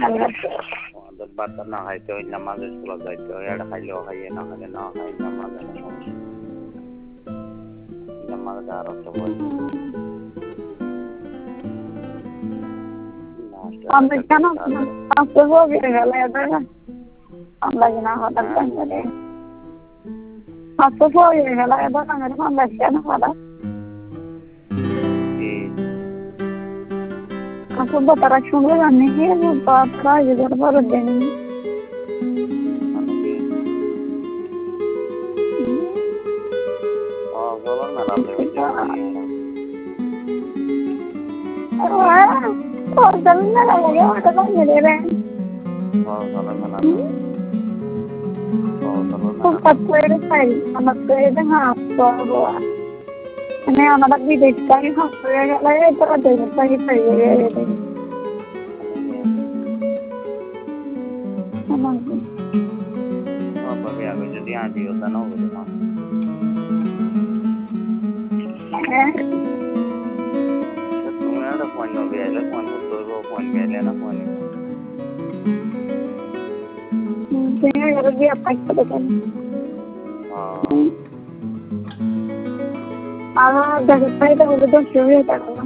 আমাদের বাচ্চা না খাইতে হয় নামাজে স্কুলে যাইতে হয় এটা খাইলেও খাইয়ে না খাইলে না খাই নামাজে না সমস্যা নামাজে আর একটা বই কেন গেলে আমরা না হঠাৎ গেলে আমরা কেন হঠাৎ আসলে তারা শুনলে জানি কি তারা এদের পরে দেনি anak bidik kami hampir lagi terada lagi saya apa ya jadi aji utana udah तुम्हें ada phone no biasa phone itu phone biasa na phone saya lagi apa itu kan dari saya itu udah sudah